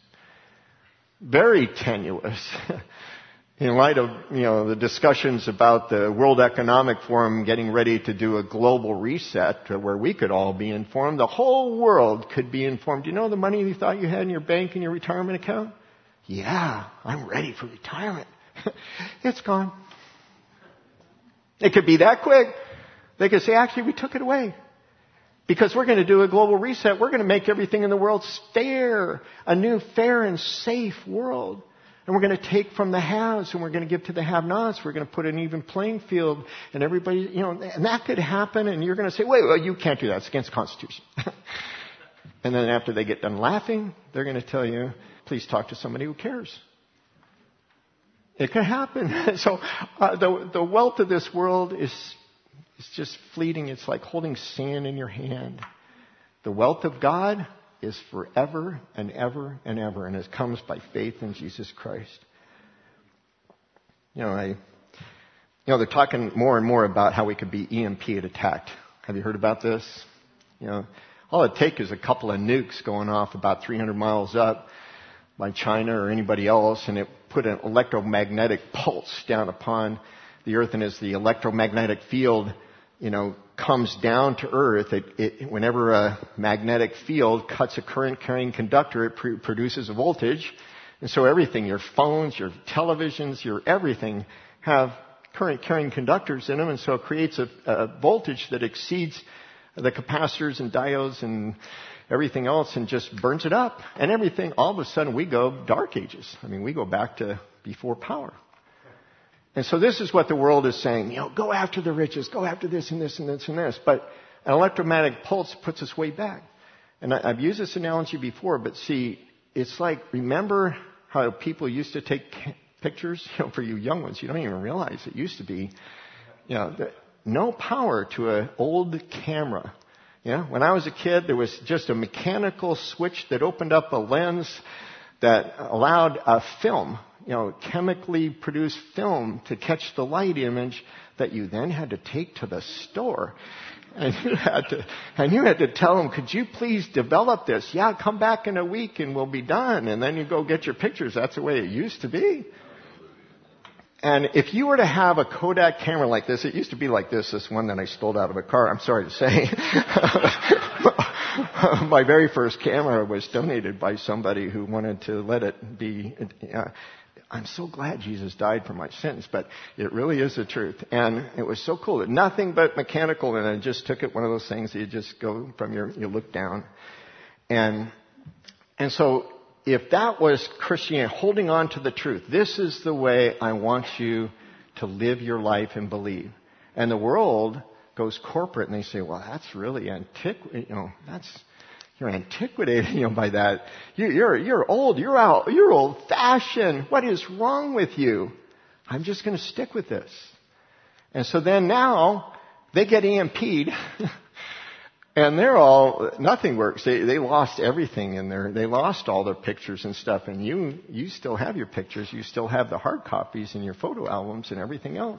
Very tenuous. In light of, you know, the discussions about the World Economic Forum getting ready to do a global reset to where we could all be informed, the whole world could be informed. Do you know the money you thought you had in your bank and your retirement account? Yeah, I'm ready for retirement. It's gone. It could be that quick. They could say, actually, we took it away. Because we're going to do a global reset. We're going to make everything in the world fair. A new fair and safe world. And we're going to take from the haves and we're going to give to the have-nots. We're going to put an even playing field. And everybody, you know, and that could happen. And you're going to say, wait, well, you can't do that. It's against the Constitution. And then after they get done laughing, they're going to tell you, please talk to somebody who cares. It can happen. So uh, the, the wealth of this world is, is just fleeting. It's like holding sand in your hand. The wealth of God is forever and ever and ever, and it comes by faith in Jesus Christ. You know, I, you know, they're talking more and more about how we could be E M P attacked. Have you heard about this? You know, all it takes is a couple of nukes going off about three hundred miles up by China or anybody else, and it put an electromagnetic pulse down upon the earth, and as the electromagnetic field, you know, comes down to earth, it, it, whenever a magnetic field cuts a current-carrying conductor, it pr- produces a voltage. And so everything, your phones, your televisions, your everything have current-carrying conductors in them, and so it creates a, a voltage that exceeds the capacitors and diodes and everything else and just burns it up. And everything, all of a sudden, we go dark ages. I mean, we go back to before power. And so this is what the world is saying, you know, go after the riches, go after this and this and this and this. But an electromagnetic pulse puts us way back. And I, I've used this analogy before, but see, it's like, remember how people used to take pictures? You know, for you young ones, you don't even realize it used to be, you know, the, no power to an old camera. Yeah, when I was a kid, there was just a mechanical switch that opened up a lens that allowed a film, you know, chemically produced film to catch the light image that you then had to take to the store. And you had to, and you had to tell them, could you please develop this? Yeah, come back in a week and we'll be done. And then you go get your pictures. That's the way it used to be. And if you were to have a Kodak camera like this, it used to be like this, this one that I stole out of a car, I'm sorry to say. My very first camera was donated by somebody who wanted to let it be. Uh, I'm so glad Jesus died for my sins, but it really is the truth. And it was so cool. Nothing but mechanical, and I just took it, one of those things that you just go from your, you look down. And, and so if that was Christianity, holding on to the truth, this is the way I want you to live your life and believe. And the world goes corporate and they say, well, that's really antiquated, you know, that's, you're antiquated, you know, by that. You, you're, you're old, you're out, you're old fashioned. What is wrong with you? I'm just going to stick with this. And so then now they get E M P'd and they're all, nothing works. They, they lost everything in there. They lost all their pictures and stuff. And you, you still have your pictures. You still have the hard copies and your photo albums and everything else.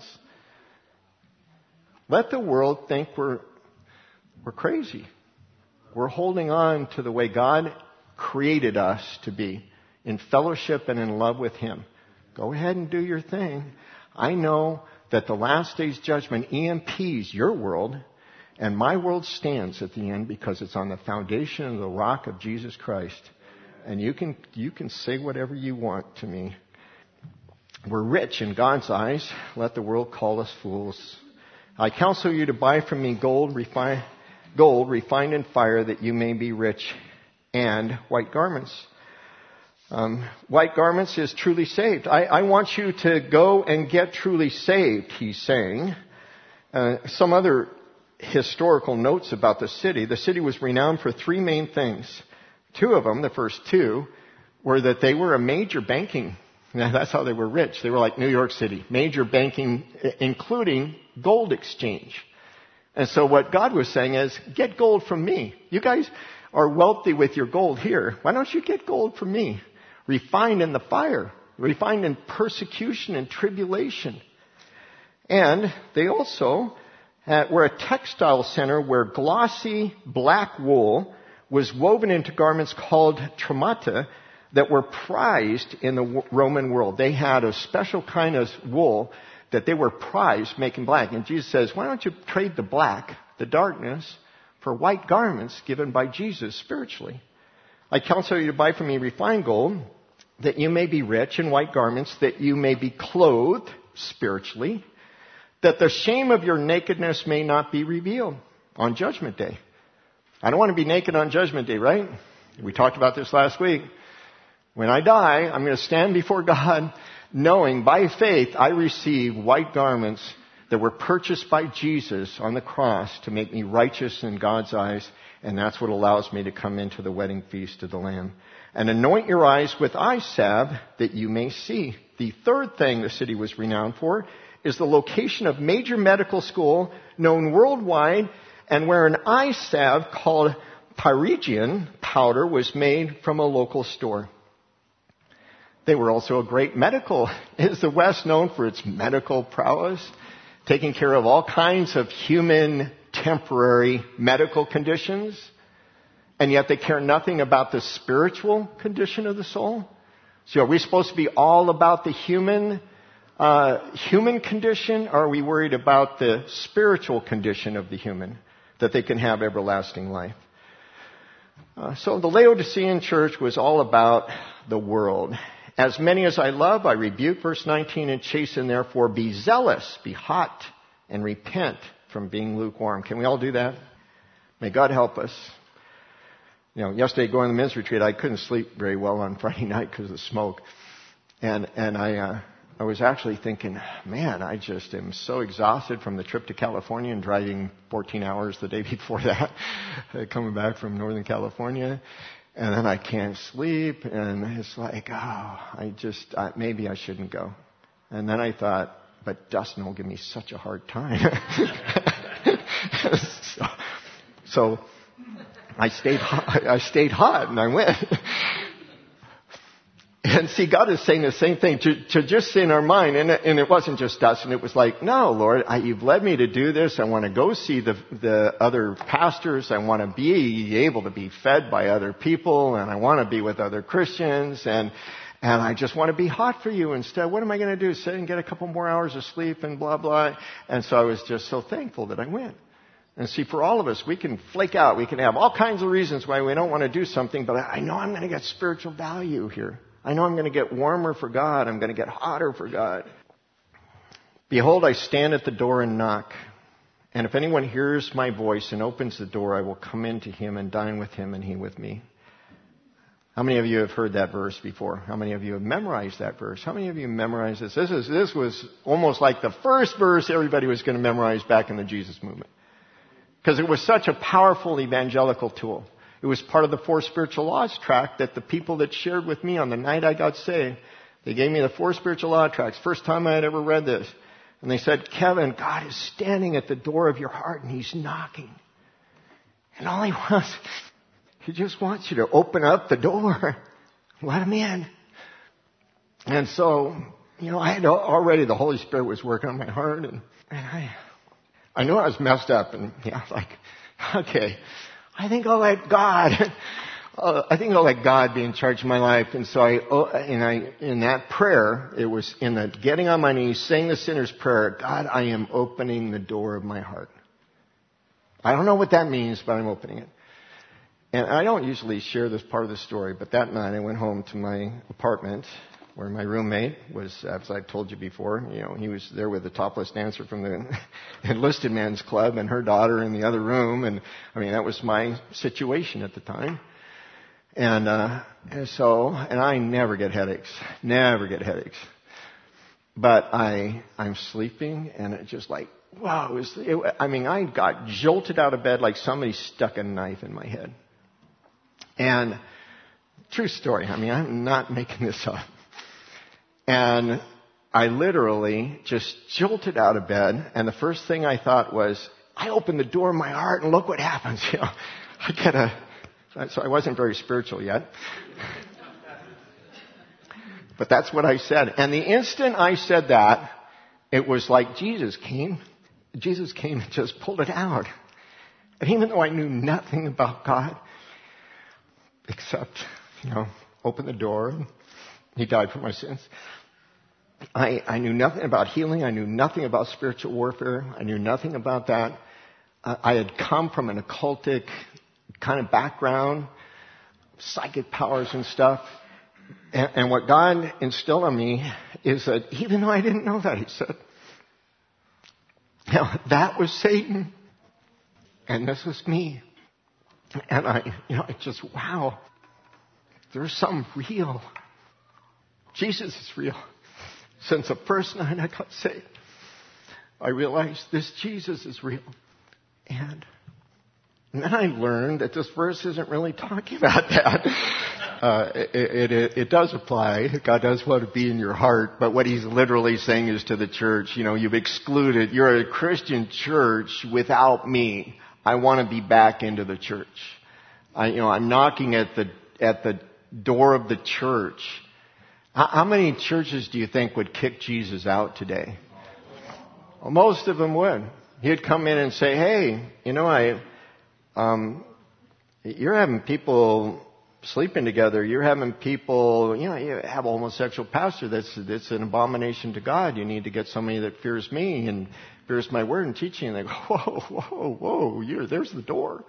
Let the world think we're, we're crazy. We're holding on to the way God created us to be, in fellowship and in love with Him. Go ahead and do your thing. I know that the last day's judgment E M Ps your world, and my world stands at the end because it's on the foundation of the rock of Jesus Christ. And you can, you can say whatever you want to me. We're rich in God's eyes. Let the world call us fools. I counsel you to buy from me gold refined, gold refined in fire, that you may be rich, and white garments Um, white garments is truly saved. I, I want you to go and get truly saved, he's saying. Uh, some other historical notes about the city. The city was renowned for three main things. Two of them, the first two, were that they were a major banking. Now, that's how they were rich. They were like New York City, major banking, including gold exchange. And so what God was saying is, get gold from me. You guys are wealthy with your gold here. Why don't you get gold from me? Refined in the fire, refined in persecution and tribulation. And they also had, were a textile center where glossy black wool was woven into garments called tremata that were prized in the Roman world. They had a special kind of wool that they were prized making black. And Jesus says, why don't you trade the black, the darkness, for white garments given by Jesus spiritually? I counsel you to buy from me refined gold, that you may be rich, in white garments, that you may be clothed spiritually, that the shame of your nakedness may not be revealed on Judgment Day. I don't want to be naked on Judgment Day, right? We talked about this last week. When I die, I'm going to stand before God knowing by faith I receive white garments that were purchased by Jesus on the cross to make me righteous in God's eyes, and that's what allows me to come into the wedding feast of the Lamb. And anoint your eyes with eye salve that you may see. The third thing the city was renowned for is the location of major medical school known worldwide, and where an eye salve called Pyregian powder was made from a local store. They were also a great medical. Is the West known for its medical prowess, taking care of all kinds of human temporary medical conditions? And yet they care nothing about the spiritual condition of the soul. So are we supposed to be all about the human uh, human condition, or are we worried about the spiritual condition of the human, that they can have everlasting life? Uh, so the Laodicean church was all about the world. As many as I love, I rebuke, verse nineteen, and chasten, therefore be zealous, be hot, and repent from being lukewarm. Can we all do that? May God help us. You know, yesterday going to the men's retreat, I couldn't sleep very well on Friday night because of the smoke. And, and I, uh, I was actually thinking, man, I just am so exhausted from the trip to California and driving fourteen hours the day before that, coming back from Northern California. And then I can't sleep, and it's like, oh, I just, uh, maybe I shouldn't go. And then I thought, but Dustin will give me such a hard time. so, so I stayed hot, I stayed hot, and I went. And see, God is saying the same thing to, to just in our mind. And, and it wasn't just us. And it was like, no, Lord, I, you've led me to do this. I want to go see the, the other pastors. I want to be able to be fed by other people. And I want to be with other Christians. And, and I just want to be hot for you instead. What am I going to do? Sit and get a couple more hours of sleep and blah, blah. And so I was just so thankful that I went. And see, for all of us, we can flake out. We can have all kinds of reasons why we don't want to do something. But I know I'm going to get spiritual value here. I know I'm going to get warmer for God. I'm going to get hotter for God. Behold, I stand at the door and knock. And if anyone hears my voice and opens the door, I will come into him and dine with him and he with me. How many of you have heard that verse before? How many of you have memorized that verse? How many of you memorized this? This, is, this was almost like the first verse everybody was going to memorize back in the Jesus movement. Because it was such a powerful evangelical tool. It was part of the Four Spiritual Laws tract that the people that shared with me on the night I got saved, they gave me the Four Spiritual Law tracts. First time I had ever read this. And they said, Kevin, God is standing at the door of your heart and He's knocking. And all He wants, He just wants you to open up the door. Let Him in. And so, you know, I had already, the Holy Spirit was working on my heart. And, and I, I knew I was messed up. And yeah, I was like, okay. I think I'll let God, uh, I think I'll let God be in charge of my life. And so I, uh, and I, in that prayer, it was in the getting on my knees, saying the sinner's prayer, God, I am opening the door of my heart. I don't know what that means, but I'm opening it. And I don't usually share this part of the story, but that night I went home to my apartment where my roommate was, as I've told you before, you know, he was there with the topless dancer from the enlisted men's club and her daughter in the other room. And I mean, that was my situation at the time. And, uh, and so, and I never get headaches. Never get headaches. But I, I'm sleeping and it just like, wow. It was, it, I mean, I got jolted out of bed like somebody stuck a knife in my head. And true story. I mean, I'm not making this up. And I literally just jolted out of bed. And the first thing I thought was, I opened the door of my heart and look what happens. You know, I get a, so I wasn't very spiritual yet. But that's what I said. And the instant I said that, it was like Jesus came. Jesus came and just pulled it out. And even though I knew nothing about God, except, you know, open the door and He died for my sins, I, I knew nothing about healing. I knew nothing about spiritual warfare. I knew nothing about that. Uh, I had come from an occultic kind of background, psychic powers and stuff. And, and what God instilled on me is that even though I didn't know that, He said, now that was Satan and this was me. And I, you know, I just, wow, there's something real. Jesus is real. Since the first night I got saved, I realized this Jesus is real. And, and then I learned that this verse isn't really talking about that. Uh, it, it, it does apply. God does want to be in your heart. But what He's literally saying is to the church, you know, you've excluded, you're a Christian church without me. I want to be back into the church. I, you know, I'm knocking at the, at the door of the church. How, how many churches do you think would kick Jesus out today? Well, most of them would. He'd come in and say, hey, you know, I, um, you're having people sleeping together. You're having people, you know, you have a homosexual pastor. That's, that's an abomination to God. You need to get somebody that fears me and fears my word and teaching. And they go, whoa, whoa, whoa, you're, there's the door.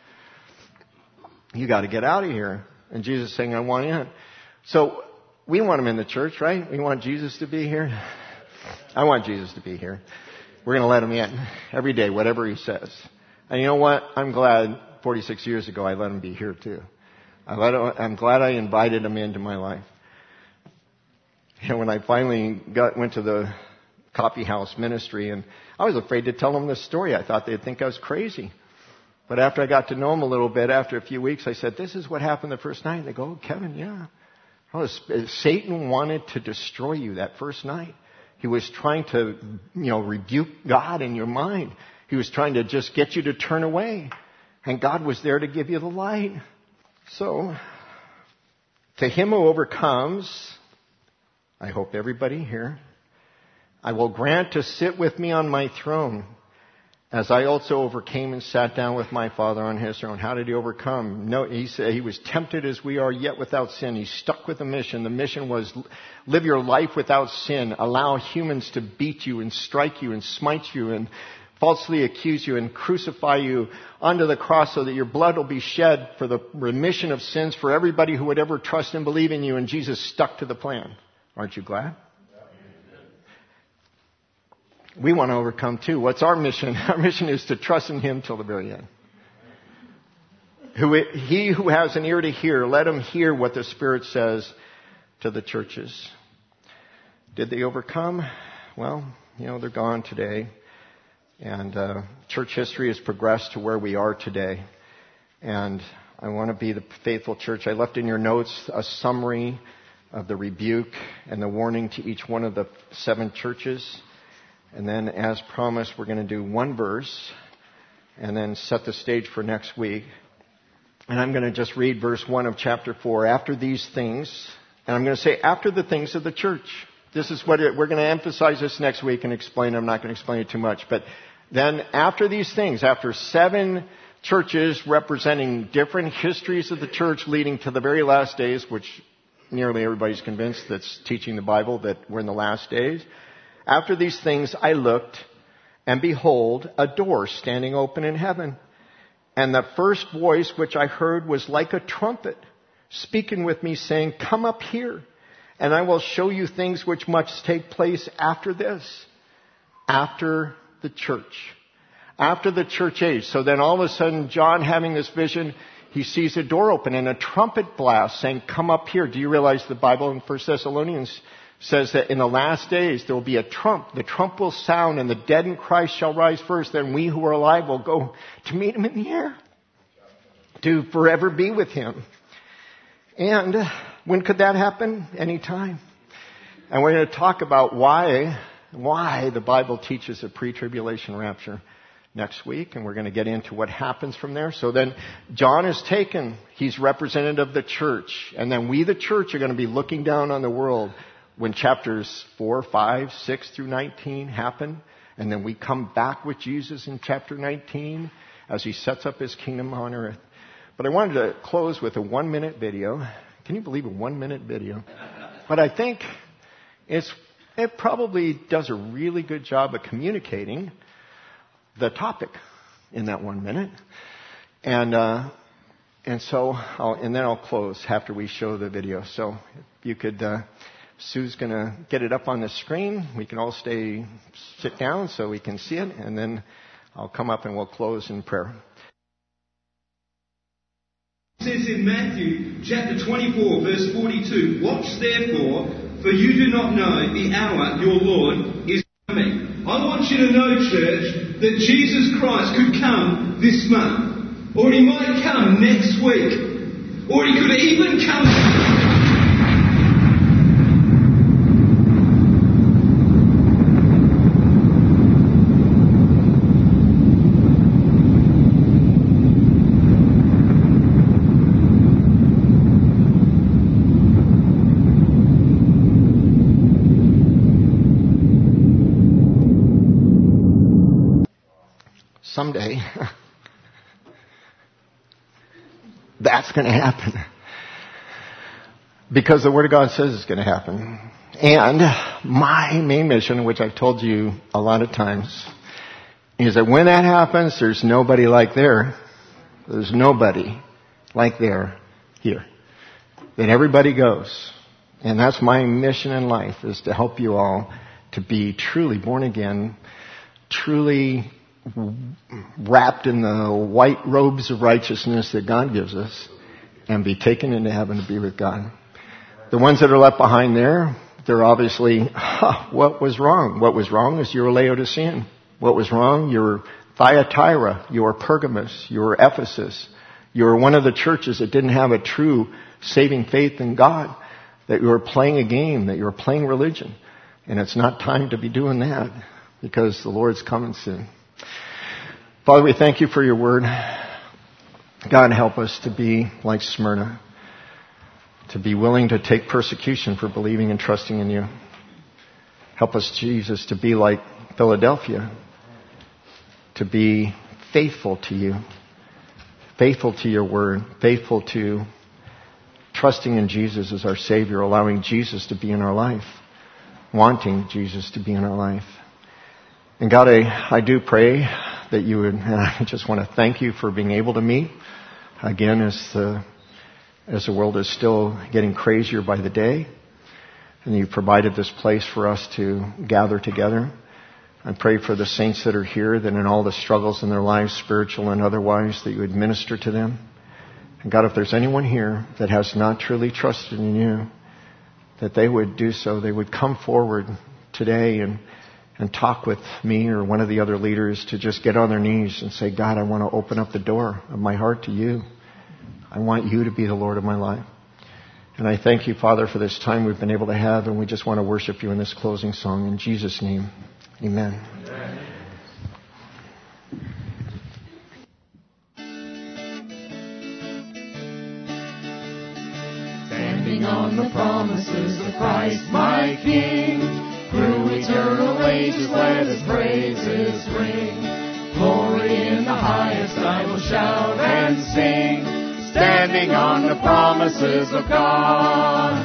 You got to get out of here. And Jesus is saying, I want in. So we want Him in the church, right? We want Jesus to be here. I want Jesus to be here. We're going to let Him in every day, whatever He says. And you know what? I'm glad forty-six years ago I let Him be here too. I let him, I'm glad I invited Him into my life. You know, when I finally got, went to the coffee house ministry, and I was afraid to tell them this story. I thought they'd think I was crazy. But after I got to know them a little bit, after a few weeks, I said, this is what happened the first night. And they go, oh, Kevin, yeah. Oh, Satan wanted to destroy you that first night. He was trying to, you know, rebuke God in your mind. He was trying to just get you to turn away. And God was there to give you the light. So, to him who overcomes, I hope everybody here, I will grant to sit with me on my throne, as I also overcame and sat down with my Father on His throne. How did He overcome? No, he said He was tempted as we are, yet without sin. He stuck with the mission. The mission was live your life without sin. Allow humans to beat you and strike you and smite you and falsely accuse you and crucify you onto the cross so that your blood will be shed for the remission of sins for everybody who would ever trust and believe in you. And Jesus stuck to the plan. Aren't you glad? We want to overcome too. What's our mission? Our mission is to trust in Him till the very end. Who, he who has an ear to hear, let him hear what the Spirit says to the churches. Did they overcome? Well, you know, they're gone today. And uh, church history has progressed to where we are today. And I want to be the faithful church. I left in your notes a summary of the rebuke and the warning to each one of the seven churches. And then, as promised, we're going to do one verse and then set the stage for next week. And I'm going to just read verse one of chapter four. After these things, and I'm going to say after the things of the church. This is what it, we're going to emphasize this next week and explain. I'm not going to explain it too much. But then after these things, after seven churches representing different histories of the church leading to the very last days, which nearly everybody's convinced that's teaching the Bible that we're in the last days. After these things I looked, and behold, a door standing open in heaven. And the first voice which I heard was like a trumpet, speaking with me, saying, come up here, and I will show you things which must take place after this. After the church. After the church age. So then all of a sudden, John having this vision, he sees a door open and a trumpet blast saying, come up here. Do you realize the Bible in First Thessalonians says that in the last days there will be a trump. The trump will sound and the dead in Christ shall rise first. Then we who are alive will go to meet him in the air, to forever be with him. And when could that happen? Anytime. And we're going to talk about why, why the Bible teaches a pre-tribulation rapture next week. And we're going to get into what happens from there. So then John is taken. He's representative of the church. And then we, the church, are going to be looking down on the world when chapters four, five, six through nineteen happen. And then we come back with Jesus in chapter nineteen as he sets up his kingdom on earth. But I wanted to close with a one-minute video. Can you believe a one-minute video? But I think it's, it probably does a really good job of communicating the topic in that one minute. And uh, and so, I'll, and then I'll close after we show the video. So if you could, uh, Sue's going to get it up on the screen. We can all stay, sit down so we can see it. And then I'll come up and we'll close in prayer. It says in Matthew chapter twenty-four, verse forty-two, watch therefore, for you do not know the hour your Lord is coming. I want you to know, church, that Jesus Christ could come this month, or he might come next week, or he could even come... Someday, that's going to happen. Because the Word of God says it's going to happen. And my main mission, which I've told you a lot of times, is that when that happens, there's nobody like there. There's nobody like there here. That everybody goes. And that's my mission in life, is to help you all to be truly born again, truly wrapped in the white robes of righteousness that God gives us, and be taken into heaven to be with God. The ones that are left behind there, they're obviously, huh, what was wrong? What was wrong is you were Laodicean. What was wrong? You were Thyatira. You were Pergamos. You were Ephesus. You were one of the churches that didn't have a true saving faith in God, that you were playing a game, that you were playing religion. And it's not time to be doing that, because the Lord's coming soon. Father, we thank you for your word. God, help us to be like Smyrna, to be willing to take persecution for believing and trusting in you. Help us, Jesus, to be like Philadelphia, to be faithful to you, faithful to your word, faithful to trusting in Jesus as our Savior, allowing Jesus to be in our life, wanting Jesus to be in our life. And God, I, I do pray that you would, and I just want to thank you for being able to meet again as the, as the world is still getting crazier by the day. And you've provided this place for us to gather together. I pray for the saints that are here, that in all the struggles in their lives, spiritual and otherwise, that you would minister to them. And God, if there's anyone here that has not truly trusted in you, that they would do so. They would come forward today and and talk with me or one of the other leaders to just get on their knees and say, God, I want to open up the door of my heart to you. I want you to be the Lord of my life. And I thank you, Father, for this time we've been able to have, and we just want to worship you in this closing song. In Jesus' name, amen. Amen. Standing on the promises of Christ, my King, through eternal ages let his praises ring. Glory in the highest I will shout and sing, standing on the promises of God.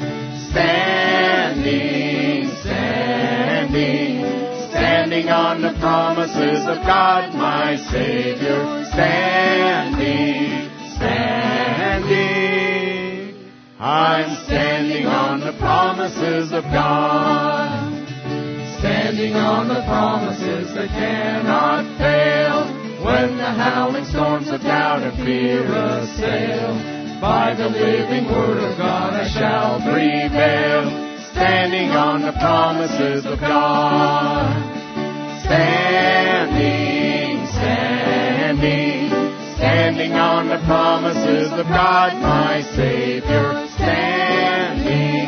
Standing, standing, standing on the promises of God, my Savior. Standing, standing, I'm standing on the promises of God. Standing on the promises that cannot fail. When the howling storms of doubt and fear assail. By the living word of God I shall prevail, standing on the promises of God. Standing, standing, standing on the promises of God, my Savior. Standing,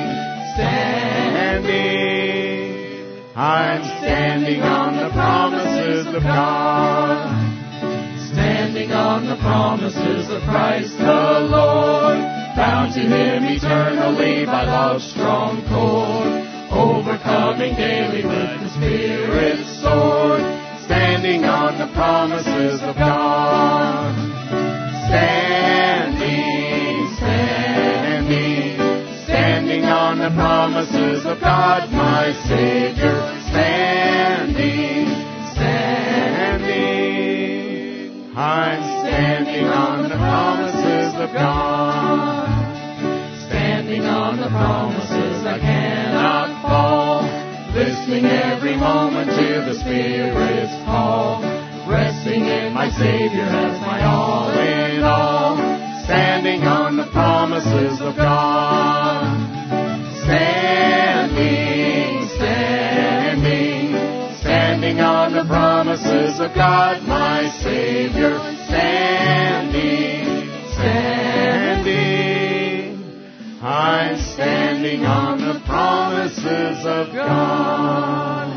standing, I'm standing on the promises of God. Standing on the promises of Christ the Lord, bound to Him eternally by love's strong cord, overcoming daily with the Spirit's sword, standing on the promises of God. Standing, standing, standing on the promises of God, my Savior. Standing, standing, I'm standing on the promises of God. Standing on the promises I cannot fall, listening every moment to the Spirit's call, resting in my Savior as my all in all, standing on the promises of God. Standing, standing, standing on the promises of God, my Savior. Standing, standing, I'm standing on the promises of God.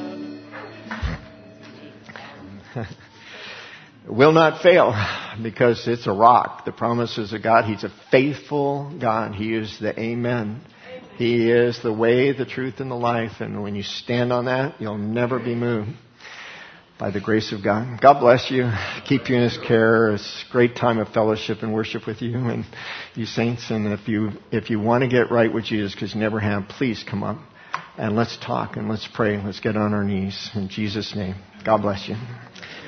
Will not fail, because it's a rock. The promises of God. He's a faithful God. He is the Amen. He is the way, the truth, and the life. And when you stand on that, you'll never be moved. By the grace of God. God bless you. Keep you in His care. It's a great time of fellowship and worship with you and you saints. And if you if you want to get right with Jesus, because you never have, please come up and let's talk and let's pray. Let's get on our knees in Jesus' name. God bless you.